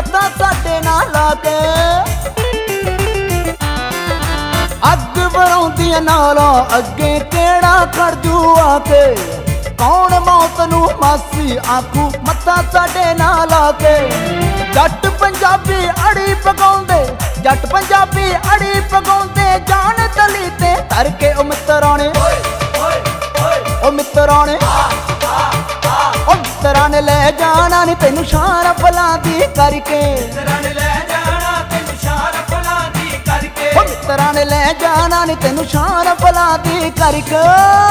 ਮੱਥਾ ਸਾਡੇ ਨਾਲ ਲਾ ਕੇ। ਅੱਗ ਵਰਾਉਂਦੀਆਂ ਨਾਲਾਂ ਅੱਗੇ ਕਿਹੜਾ ਖੜਜੂ ਆ ਕੇ। ਕੌਣ ਮੌਤ ਨੂੰ ਮਾਸੀ ਆਖੂ ਮੱਥਾ ਸਾਡੇ ਨਾਲ ਲਾ ਕੇ। ਜੱਟ ਪੰਜਾਬੀ ਅੜੀ ਪਗਾਉਂਦੇ, ਜੱਟ ਪੰਜਾਬੀ ਅੜੀ ਪਗਾਉਂਦੇ, ਜਾਨ ਤਲੀ ਤੇ ਧਰ ਕੇ ਉਹ ਮਿੱਤਰਾਂ ਨੇ, ਉਹ ਮਿੱਤਰਾਂ ਨੇ, ਉਹ ਮਿੱਤਰਾਂ ਨੇ ਲੈ ਜਾਣਾ ਨੀ ਤੈਨੂੰ ਸ਼ਾਨ ਫਲਾਂ ਦੀ ਕਰਕੇ। ਮਿੱਤਰਾਂ ਨੇ ਲੈ ਜਾਣਾ ਤੈਨੂੰ ਸ਼ਾਨ ਫਲਾਂ ਦੀ ਕਰਕੇ। ਉਹ ਮਿੱਤਰਾਂ ਨੇ ਲੈ ਜਾਣਾ ਨੀ ਤੈਨੂੰ ਸ਼ਾਨ ਫਲਾਂ ਦੀ ਕਰਕੇ।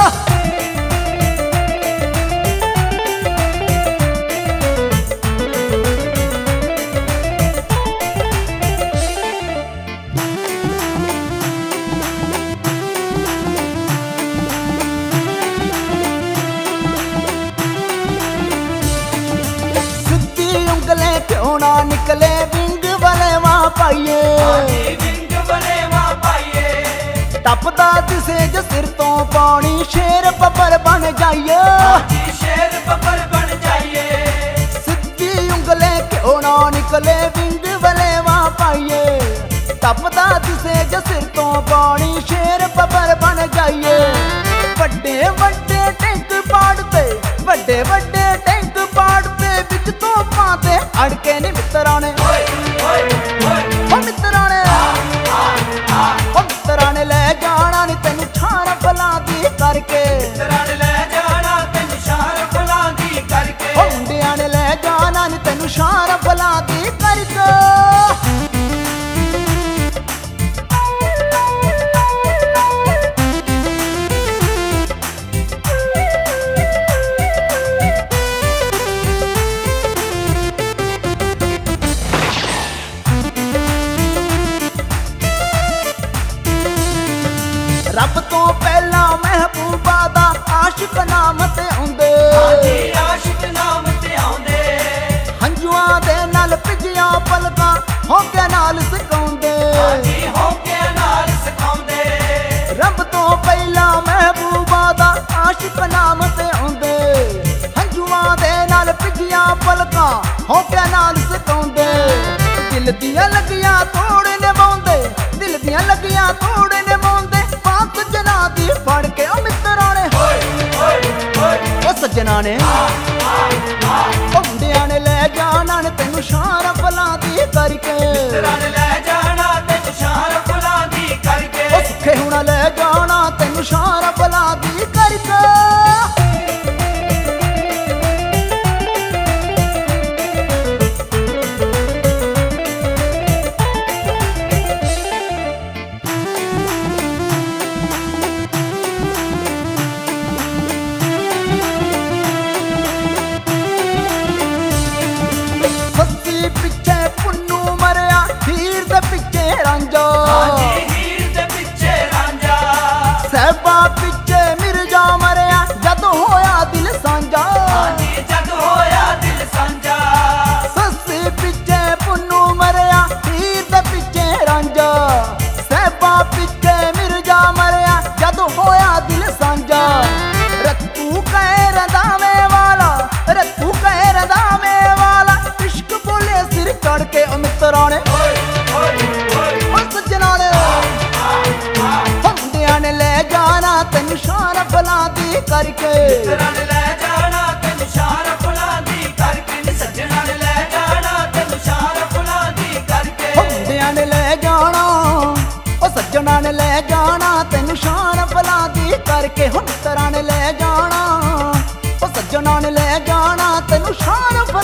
ਉਂਗਲੇ ਕਿਉਂ ਨਾ ਨਿਕਲੇ ਵਿੰਗ ਵਲੇਵਾ ਪਾਈਏ। ਵਿੰਗ ਵਲੇਵਾ ਪਾਈਏ। ਟੱਪਦਾ ਦਿਸੇ ਜੋ ਸਿਰ ਤੋਂ ਪਾਣੀ, ਸ਼ੇਰ ਬੱਬਰ ਬਣ ਜਾਈਏ। ਸ਼ੇਰ ਬੱਬਰ ਬਣ ਜਾਈਏ। ਸਿੱਧੀ ਉਂਗਲੇ ਕਿਉਂ ਨਾ ਨਿਕਲੇ ਵਿੰਗ ਵਲੇਵਾ ਪਾਈਏ। ਟੱਪਦਾ ਦਿਸੇ ਜੋ ਸਿਰ ਤੋਂ ਪਾਣੀ, ਸ਼ੇਰ ਬੱਬਰ ਬਣ ਜਾਈਏ। ਵੱਡੇ ਵੱਡੇ ਟੈਂਕ ਪਾੜਦੇ, ਵੱਡੇ ਵੱਡੇ ਟੈਂਕ ਪਾੜਦੇ, ਵਿੱਚ ਤੋਪਾਂ ਤੇ ਅੜ ਕੇ ਨੀ ਮਿੱਤਰਾਂ ਨੇ, ਉਹ ਮਿੱਤਰਾਂ ਨੇ, ਉਹ ਮਿੱਤਰਾਂ ਨੇ ਲੈ ਜਾਣਾ ਨੀ ਤੈਨੂੰ ਸ਼ਾਨ ਫਲਾਂ ਦੀ ਕਰਕੇ। ਮਿੱਤਰਾਂ ਨੇ ਲੈ ਜਾਣਾ ਤੈਨੂੰ ਸ਼ਾਨ ਫਲਾਂ ਦੀ ਕਰਕੇ। ਉਹ ਮੁੰਡਿਆਂ ਨੇ ਲੈ ਜਾਣਾ ਨੀ ਤੈਨੂੰ ਸ਼ਾਨ ਫਲਾਂ ਦੀ ਕਰਕੇ। ਰੱਬ ਤੋਂ ਪਹਿਲਾਂ ਮਹਿਬੂਬਾ ਦਾ ਆਸ਼ਿਕ ਨਾਮ ਤੇ ਆਉਂਦੇ। ਆਸ਼ਿਕ ਨਾਮ ਤੇ ਆਉਂਦੇ। ਹੰਝੂਆਂ ਦੇ ਨਾਲ ਭਿੱਜੀਆਂ ਪਲਕਾਂ ਹੋਕੇ ਨਾਲ ਸਿਕਾਉਂਦੇ। ਹੋਕੇ ਨਾਲ ਸਿਕਾਉਂਦੇ। ਰੱਬ ਤੋਂ ਪਹਿਲਾਂ ਮਹਿਬੂਬਾ ਦਾ ਆਸ਼ਿਕ ਨਾਮ ਤੇ ਆਉਂਦੇ। ਹੰਝੂਆਂ ਦੇ ਨਾਲ ਭਿੱਜੀਆਂ ਪਲਕਾਂ ਹੋਕੇ ਨਾਲ ਸਿਕਾਉਂਦੇ। ਦਿਲ ਦੀਆਂ ਲੱਗੀਆਂ ਤੋੜ ਨਿਭਾਉਂਦੇ, ਦਿਲ ਦੀਆਂ ਲੱਗੀਆਂ ਤੋੜ ਨਿਭਾਉਂਦੇ। ਸੱਜਣਾ ਦੀ ਫੜ ਕੇ ਉਹ ਮਿੱਤਰਾਂ ਨੇ, ਉਹ ਸੱਜਣਾ ਨੇ, ਉਹ ਮੁੰਡਿਆਂ ਨੇ ਲੈ ਜਾਣਾ ਨੀ ਤੈਨੂੰ ਸ਼ਾਨ ਫਲਾਂ ਦੀ ਕਰਕੇ। ਮਿੱਤਰਾਂ ਨੇ ਲੈ ਜਾਣਾ ਤੈਨੂੰ ਸ਼ਾਨ ਫਲਾਂ ਦੀ ਕਰਕੇ। ਉਹ ਸੁੱਖੇ ਹੁਣਾ ਲੈ ਜਾਣਾ ਤੈਨੂੰ ਸ਼ਾਨ ਫਲਾਂ ਦੀ ਕਰਕੇ। ਪਿੱਛੇ ਪੁੰਨੂ ਮਰਿਆ, ਹੀਰ ਦੇ ਪਿੱਛੇ ਰਾਂਝਾ। ਹੀਰ ਦੇ ਪਿੱਛੇ ਰਾਂਝਾ। ਸਹਿਬਾ ਪਿੱਛੇ ਮਿਰਜ਼ਾ ਮਰਿਆ, ਜਦ ਹੋਇਆ ਦਿਲ ਸਾਂਝਾ। ਜਦ ਹੋਇਆ ਦਿਲ ਸਾਂਝਾ। ਸੱਸੀ ਪਿੱਛੇ ਪੁੰਨੂ ਮਰਿਆ, ਹੀਰ ਦੇ ਪਿੱਛੇ ਰਾਂਝਾ। ਸਹਿਬਾ ਪਿੱਛੇ ਮਿਰਜ਼ਾ ਮਰਿਆ, ਜਦ ਹੋਇਆ ਦਿਲ ਸਾਂਝਾ। ਰੱਤੂ ਕਹਿ ਰੰਦਾਵੇ ਵਾਲਾ, ਰੱਤੂ ਕਹਿ ਰੰਦਾਵੇ ਵਾਲਾ, ਇਸ਼ਕ ਬੋਲੇ ਸਿਰ ਚੜ ਕੇ ਉਹ ਮਿੱਤਰਾਂ ਨੇ, ਉਹ ਸੱਜਣਾ ਨੇ, ਮੁੰਡਿਆਂ ਨੇ ਲੈ ਜਾਣਾ ਤੈਨੂੰ ਸ਼ਾਨ ਫਲਾਂ ਦੀ ਕਰਕੇ। ਮਿੱਤਰਾਂ ਨੇ ਲੈ ਜਾਣਾ ਤੈਨੂੰ ਸ਼ਾਨ ਫਲਾਂ ਦੀ ਕਰਕੇ। ਨੀ ਸੱਜਣਾ ਨੇ ਲੈ ਜਾਣਾ ਤੈਨੂੰ ਸ਼ਾਨ ਫਲਾਂ ਦੀ ਕਰਕੇ। ਮੁੰਡਿਆਂ ਨੇ ਲੈ ਜਾਣਾ, ਉਹ ਸੱਜਣਾ ਨੇ ਲੈ ਜਾਣਾ ਤੈਨੂੰ ਸ਼ਾਨ ਫਲਾਂ ਦੀ ਕਰਕੇ। ਹੁਣ ਮਿੱਤਰਾਂ ਨੇ ਲੈ ਜਾਣਾ, ਉਹ ਸੱਜਣਾ ਨੇ ਲੈ ਜਾਣਾ ਤੈਨੂੰ ਸ਼ਾਨ